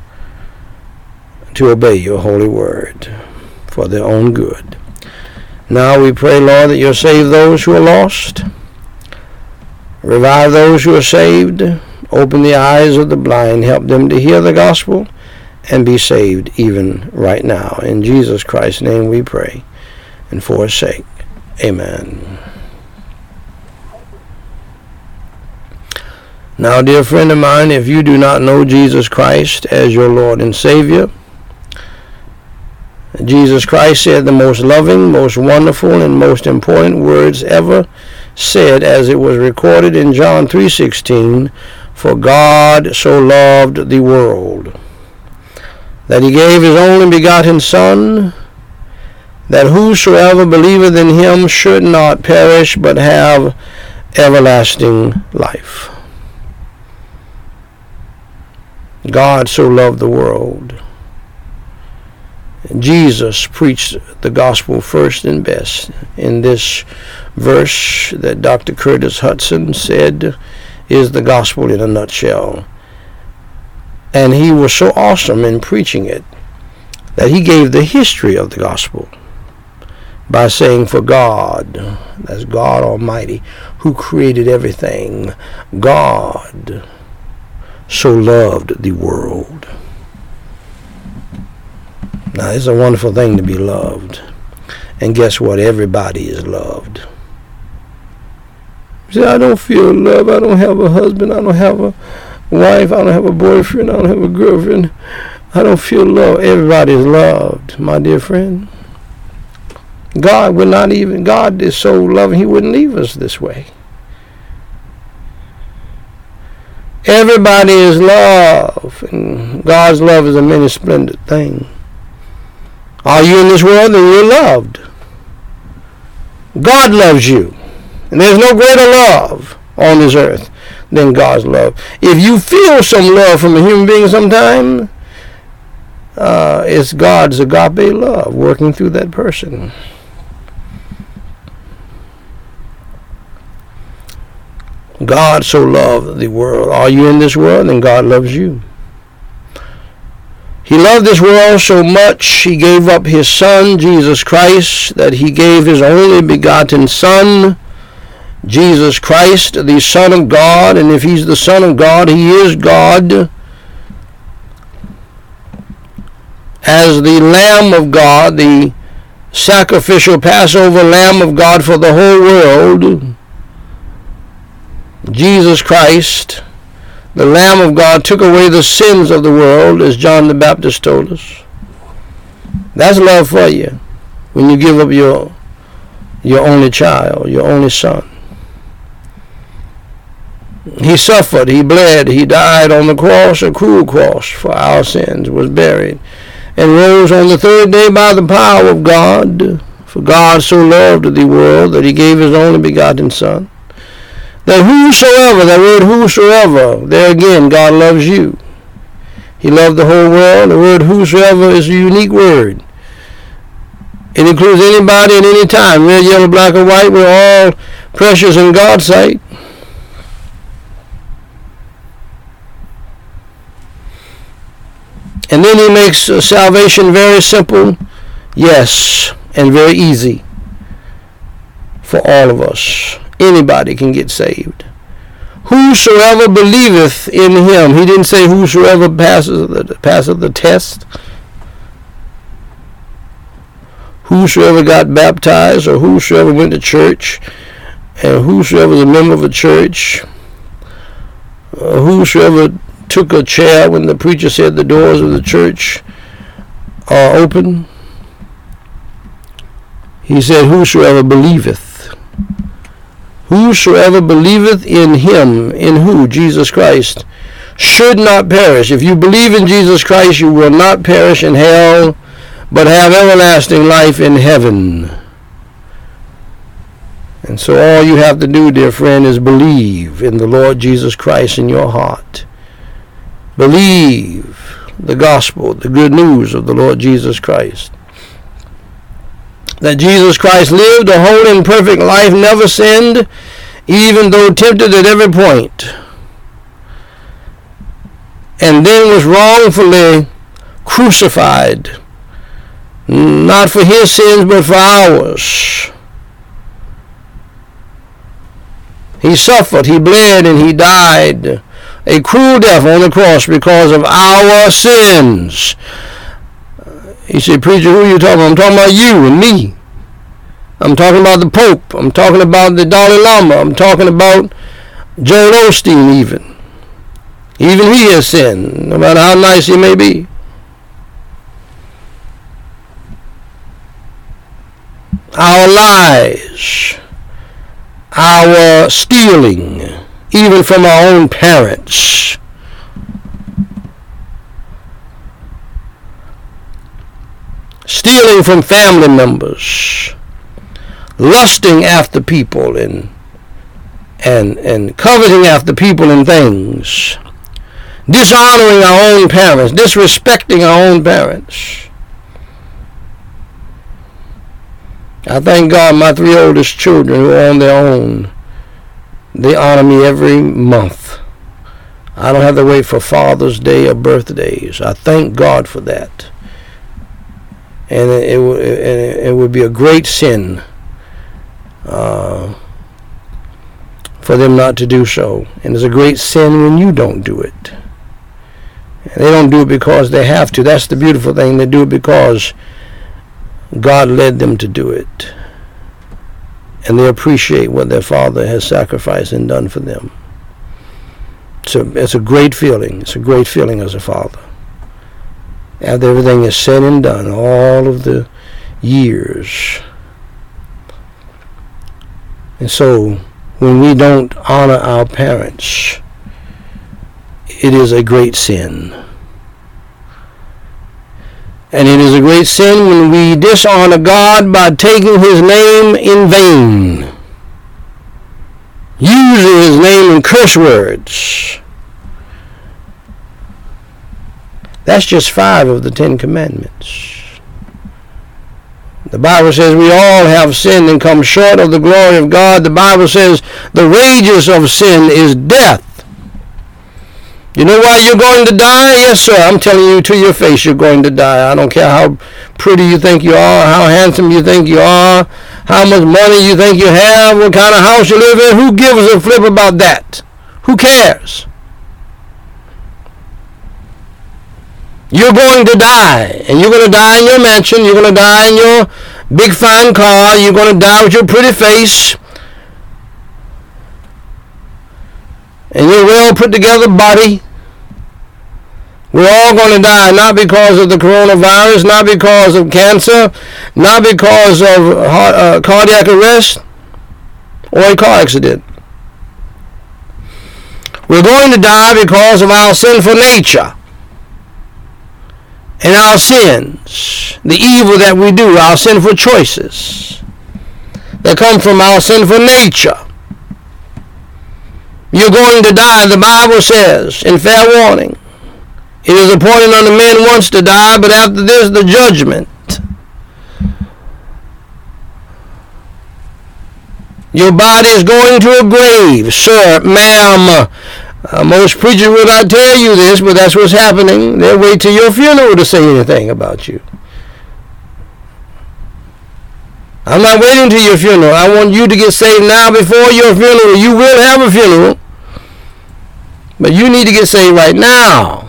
to obey your holy word for their own good. Now we pray, Lord, that you'll save those who are lost, revive those who are saved, open the eyes of the blind, help them to hear the gospel and be saved even right now. In Jesus Christ's name we pray, and for his sake. Amen. Now, dear friend of mine, if you do not know Jesus Christ as your Lord and Savior, Jesus Christ said the most loving, most wonderful, and most important words ever said, as it was recorded in John three sixteen, "For God so loved the world, that he gave his only begotten Son, that whosoever believeth in him should not perish, but have everlasting life." God so loved the world. Jesus preached the gospel first and best. In this verse that Doctor Curtis Hudson said is the gospel in a nutshell. And he was so awesome in preaching it that he gave the history of the gospel by saying, "For God," that's God Almighty, who created everything, "God so loved the world Now, it's a wonderful thing to be loved. And guess what? Everybody is loved. You say, I don't feel love. I don't have a husband. I don't have a wife. I don't have a boyfriend. I don't have a girlfriend. I don't feel love. Everybody is loved, my dear friend. God would not even, God is so loving, he wouldn't leave us this way. Everybody is love, and God's love is a many splendid thing. Are you in this world? Then you're loved. God loves you. And there's no greater love on this earth than God's love. If you feel some love from a human being sometime, uh, it's God's agape love working through that person. God so loved the world. Are you in this world? Then God loves you. He loved this world so much, he gave up his Son, Jesus Christ, that he gave his only begotten Son, Jesus Christ, the Son of God. And if he's the Son of God, he is God. As the Lamb of God, the sacrificial Passover Lamb of God for the whole world, Jesus Christ, the Lamb of God, took away the sins of the world, as John the Baptist told us. That's love for you, when you give up your your only child, your only son. He suffered, he bled, he died on the cross, a cruel cross, for our sins, was buried, and rose on the third day by the power of God. For God so loved the world that he gave his only begotten Son, that whosoever, that word whosoever, there again, God loves you. He loved the whole world. The word whosoever is a unique word. It includes anybody at any time, red, yellow, black, or white. We're all precious in God's sight. And then he makes uh, salvation very simple, yes, and very easy for all of us. Anybody can get saved. Whosoever believeth in him. He didn't say whosoever passes the, passes the test. Whosoever got baptized, or whosoever went to church, and whosoever was a member of a church, uh, whosoever took a chair when the preacher said the doors of the church are open. He said whosoever believeth. Whosoever believeth in him, in who? Jesus Christ, should not perish. If you believe in Jesus Christ, you will not perish in hell, but have everlasting life in heaven. And so all you have to do, dear friend, is believe in the Lord Jesus Christ in your heart. Believe the gospel, the good news of the Lord Jesus Christ. That Jesus Christ lived a holy and perfect life, never sinned, even though tempted at every point, and then was wrongfully crucified, not for his sins, but for ours. He suffered, he bled, and he died a cruel death on the cross because of our sins. You say, preacher, who are you talking about? I'm talking about you and me. I'm talking about the Pope. I'm talking about the Dalai Lama. I'm talking about Joel Osteen even. Even he has sinned, no matter how nice he may be. Our lies, our stealing, even from our own parents, stealing from family members, lusting after people and and and coveting after people and things, dishonoring our own parents, disrespecting our own parents. I thank God my three oldest children who are on their own, they honor me every month. I don't have to wait for Father's Day or birthdays. I thank God for that. And it, it, it would be a great sin uh, for them not to do so. And it's a great sin when you don't do it. They don't do it because they have to. That's the beautiful thing. They do it because God led them to do it. And they appreciate what their father has sacrificed and done for them. So it's a great feeling. It's a great feeling as a father. After everything is said and done, all of the years. And so when we don't honor our parents, it is a great sin. And it is a great sin when we dishonor God by taking his name in vain, using his name in curse words. That's just five of the Ten Commandments. The Bible says we all have sinned and come short of the glory of God. The Bible says the wages of sin is death. You know why you're going to die? Yes, sir. I'm telling you to your face you're going to die. I don't care how pretty you think you are, how handsome you think you are, how much money you think you have, what kind of house you live in. Who gives a flip about that? Who cares? You're going to die. And you're going to die in your mansion. You're going to die in your big fine car. You're going to die with your pretty face and your well put together body. We're all going to die, not because of the coronavirus, not because of cancer, not because of heart, uh, cardiac arrest or a car accident. We're going to die because of our sinful nature and our sins, the evil that we do, our sinful choices that come from our sinful nature. You're going to die, the Bible says, in fair warning. It is appointed unto men once to die, but after this the judgment. Your body is going to a grave, sir, ma'am. Uh, most preachers will not tell you this, but that's what's happening. They'll wait till your funeral to say anything about you. I'm not waiting till your funeral. I want you to get saved now before your funeral. You will have a funeral, but you need to get saved right now.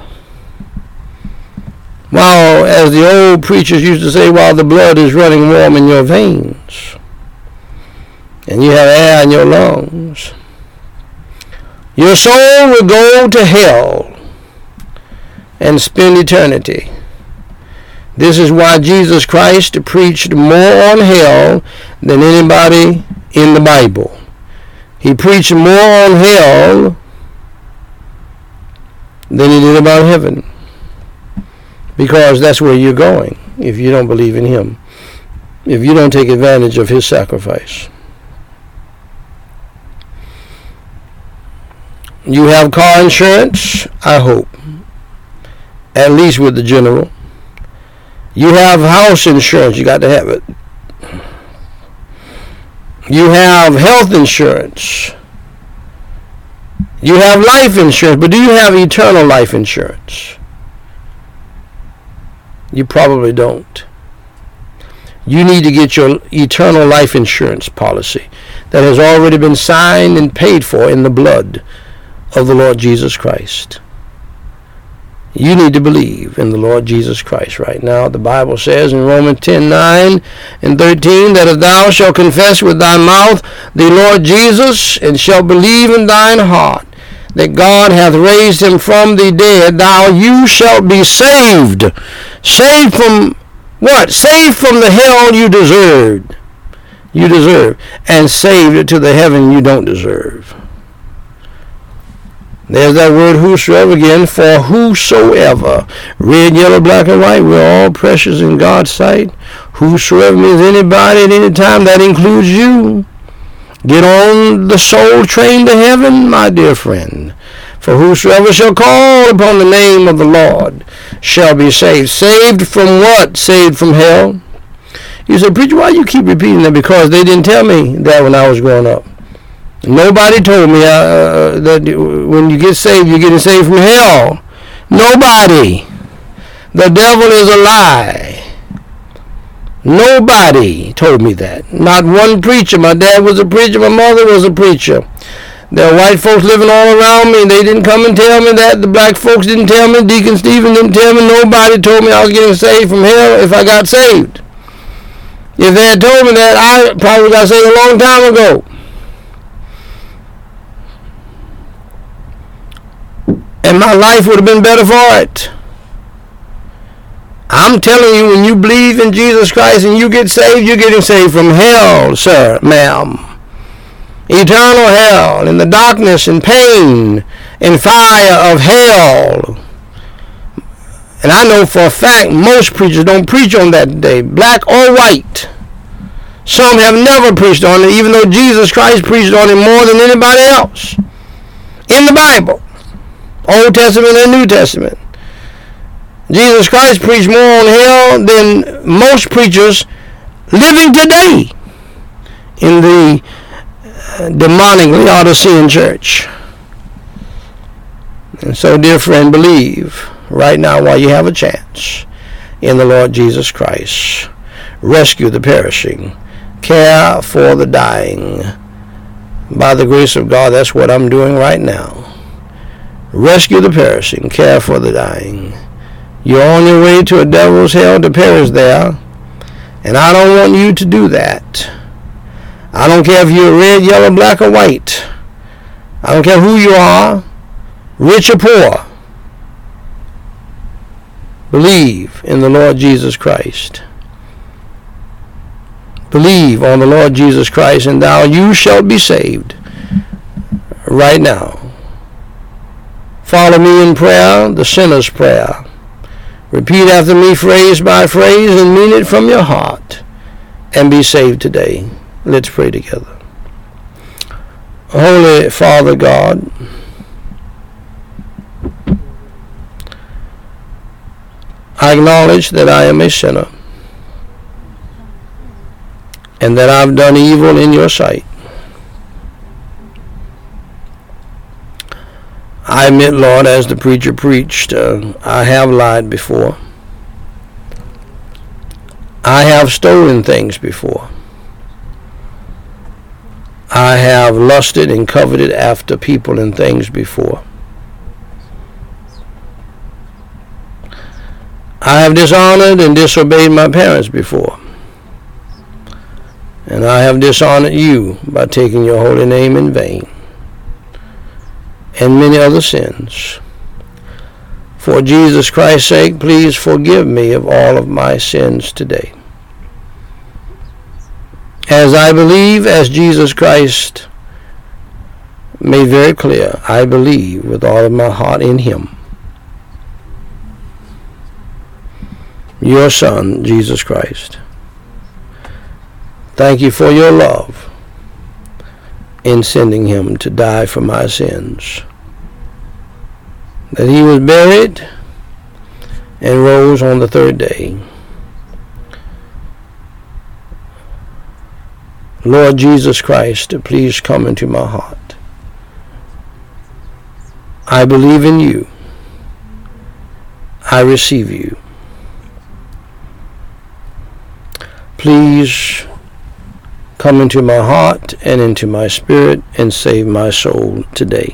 While, as the old preachers used to say, while the blood is running warm in your veins and you have air in your lungs, your soul will go to hell and spend eternity. This is why Jesus Christ preached more on hell than anybody in the Bible. He preached more on hell than he did about heaven. Because that's where you're going if you don't believe in him, if you don't take advantage of his sacrifice. You have car insurance, I hope, at least with the general. You have house insurance, you got to have it. You have health insurance. You have life insurance, but do you have eternal life insurance? You probably don't. You need to get your eternal life insurance policy that has already been signed and paid for in the blood of the Lord Jesus Christ. You need to believe in the Lord Jesus Christ right now. The Bible says in Romans ten, nine and thirteen that if thou shalt confess with thy mouth the Lord Jesus and shalt believe in thine heart that God hath raised him from the dead, thou you shalt be saved. Saved from what? Saved from the hell you deserved. You deserve. And saved to the heaven you don't deserve. There's that word whosoever again, for whosoever. Red, yellow, black, and white, we're all precious in God's sight. Whosoever means anybody at any time, that includes you. Get on the soul train to heaven, my dear friend. For whosoever shall call upon the name of the Lord shall be saved. Saved from what? Saved from hell. You say, preacher, why you keep repeating that? Because they didn't tell me that when I was growing up. Nobody told me uh, that when you get saved, you're getting saved from hell. Nobody. The devil is a lie. Nobody told me that. Not one preacher. My dad was a preacher. My mother was a preacher. There are white folks living all around me. They didn't come and tell me that. The black folks didn't tell me. Deacon Stephen didn't tell me. Nobody told me I was getting saved from hell if I got saved. If they had told me that, I probably got saved a long time ago. And my life would have been better for it. I'm telling you, when you believe in Jesus Christ and you get saved, you're getting saved from hell, sir, ma'am. Eternal hell, in the darkness and pain and fire of hell. And I know for a fact most preachers don't preach on that day, black or white. Some have never preached on it, even though Jesus Christ preached on it more than anybody else in the Bible, Old Testament and New Testament. Jesus Christ preached more on hell than most preachers living today in the demonic Laodicean church. And so, dear friend, believe right now while you have a chance in the Lord Jesus Christ. Rescue the perishing. Care for the dying. By the grace of God, that's what I'm doing right now. Rescue the perishing. Care for the dying. You're on your way to a devil's hell to perish there, and I don't want you to do that. I don't care if you're red, yellow, black, or white. I don't care who you are, rich or poor. Believe in the Lord Jesus Christ. Believe on the Lord Jesus Christ, and thou you shalt be saved right now. Follow me in prayer, the sinner's prayer. Repeat after me phrase by phrase and mean it from your heart, and be saved today. Let's pray together. Holy Father God, I acknowledge that I am a sinner and that I've done evil in your sight. I admit, Lord, as the preacher preached, uh, I have lied before. I have stolen things before. I have lusted and coveted after people and things before. I have dishonored and disobeyed my parents before. And I have dishonored you by taking your holy name in vain. And many other sins. For Jesus Christ's sake, please forgive me of all of my sins today. As I believe, as Jesus Christ made very clear, I believe with all of my heart in him. Your Son, Jesus Christ. Thank you for your love in sending him to die for my sins. That he was buried and rose on the third day. Lord Jesus Christ, please come into my heart. I believe in you. I receive you. Please come into my heart and into my spirit and save my soul today.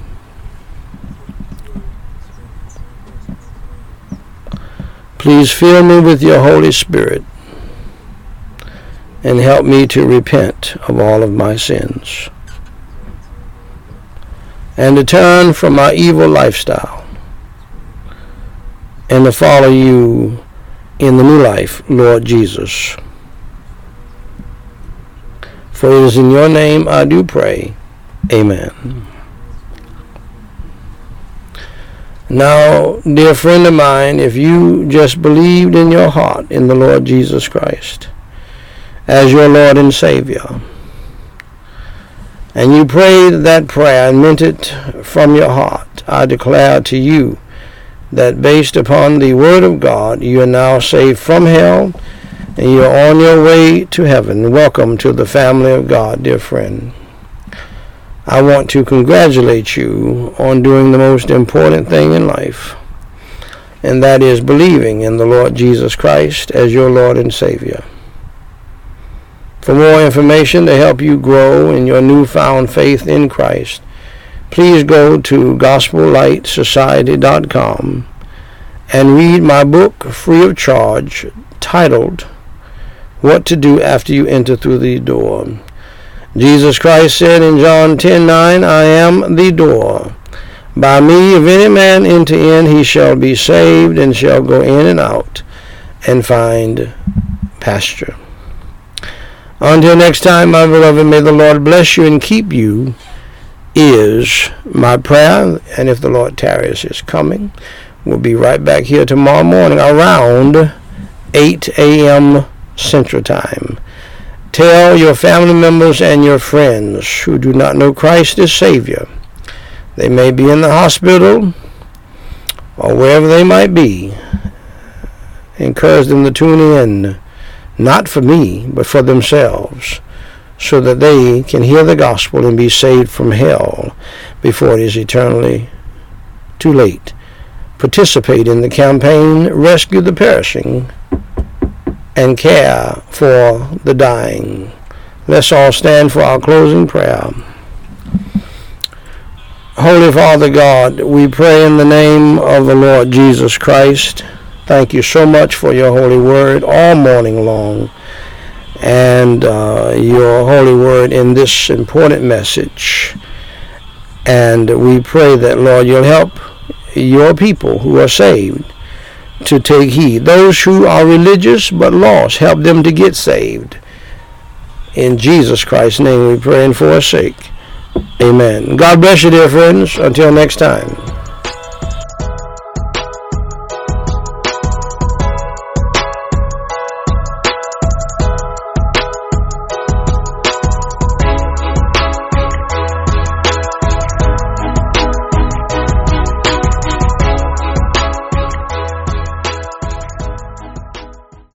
Please fill me with your Holy Spirit and help me to repent of all of my sins and to turn from my evil lifestyle and to follow you in the new life, Lord Jesus. For it is in your name I do pray. Amen. Now, dear friend of mine, if you just believed in your heart in the Lord Jesus Christ as your Lord and Savior, and you prayed that prayer and meant it from your heart, I declare to you that based upon the Word of God, you are now saved from hell and you're on your way to heaven. Welcome to the family of God, dear friend. I want to congratulate you on doing the most important thing in life, and that is believing in the Lord Jesus Christ as your Lord and Savior. For more information to help you grow in your newfound faith in Christ, please go to gospel light society dot com and read my book free of charge titled What to Do After You Enter Through the Door. Jesus Christ said in John ten nine, I am the door. By me, if any man enter in, he shall be saved, and shall go in and out, and find pasture. Until next time, my beloved, may the Lord bless you and keep you, is my prayer. And if the Lord tarries his coming, we'll be right back here tomorrow morning around eight a.m. Central Time. Tell your family members and your friends who do not know Christ as Savior. They may be in the hospital or wherever they might be. Encourage them to tune in, not for me, but for themselves, so that they can hear the gospel and be saved from hell before it is eternally too late. Participate in the campaign, Rescue the Perishing, and Care for the Dying. Let's all stand for our closing prayer. Holy Father God, we pray in the name of the Lord Jesus Christ. Thank you so much for your holy word all morning long, and uh, your holy word in this important message. And we pray that, Lord, you'll help your people who are saved to take heed. Those who are religious but lost, help them to get saved. In Jesus Christ's name we pray and for his sake. Amen. God bless you, dear friends. Until next time.